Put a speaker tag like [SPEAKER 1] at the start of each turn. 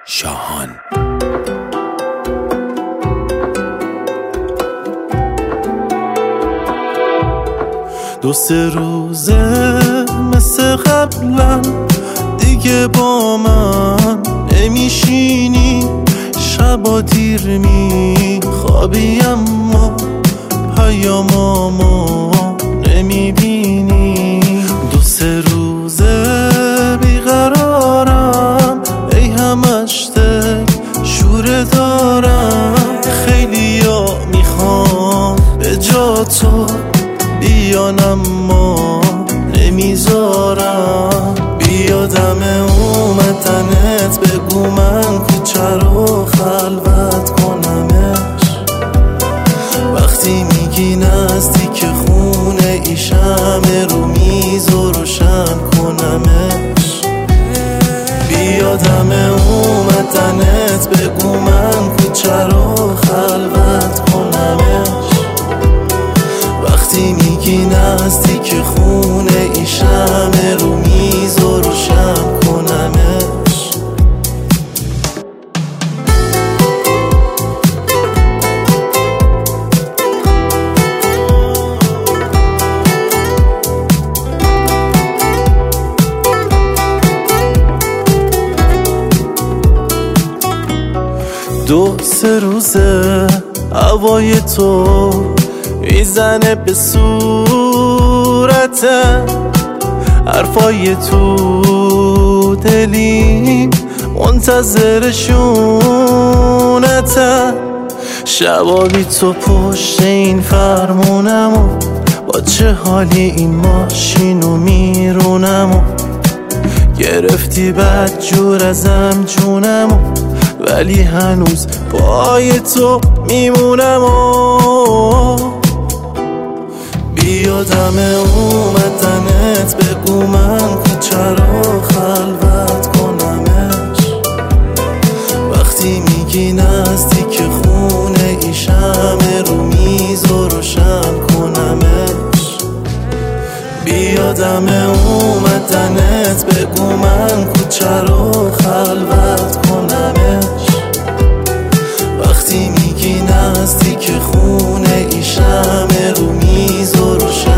[SPEAKER 1] شاهان.
[SPEAKER 2] دو سه روزه مثل قبلا دیگه با من نمیشینی، شبا دیر میخوابی اما پیامامو نمیبینی. دو سه روزه بیقرارم، ای همش دل شوره دارم. خیلی ها میخوام به جا تو بیان اما نمیذارم. بیادم اومدنت بگو من کوچه رو خلوت کنمش. وقتی میگی نزدیک خونه ایشم رو میز و روشن کنمش. بیادم اومدنت بگو من کوچه رو خلوت کنمش. وقتی میگی نزدیک خونه ایشم رو میز و روشن کنمش. دو سه روزه هوای تو میزنه به صورته، حرفای تو دلی منتظرشونته. شبا بی تو پشت این فرمونمو، با چه حالی این ماشینو میرونمو. گرفتی بد جور ازم جونمو، ولی هنوز پای تو میمونمو. بیادم اومدنت بگو من کوچه رو خلوت کنمش. وقتی میگی نزدیک خونه ایشم رو میز و روشن کنمش. بیادم اومدنت بگو من کوچه رو خلوت کنمش. وقتی میگی نزدیک خونه ایشم رو میز و روشن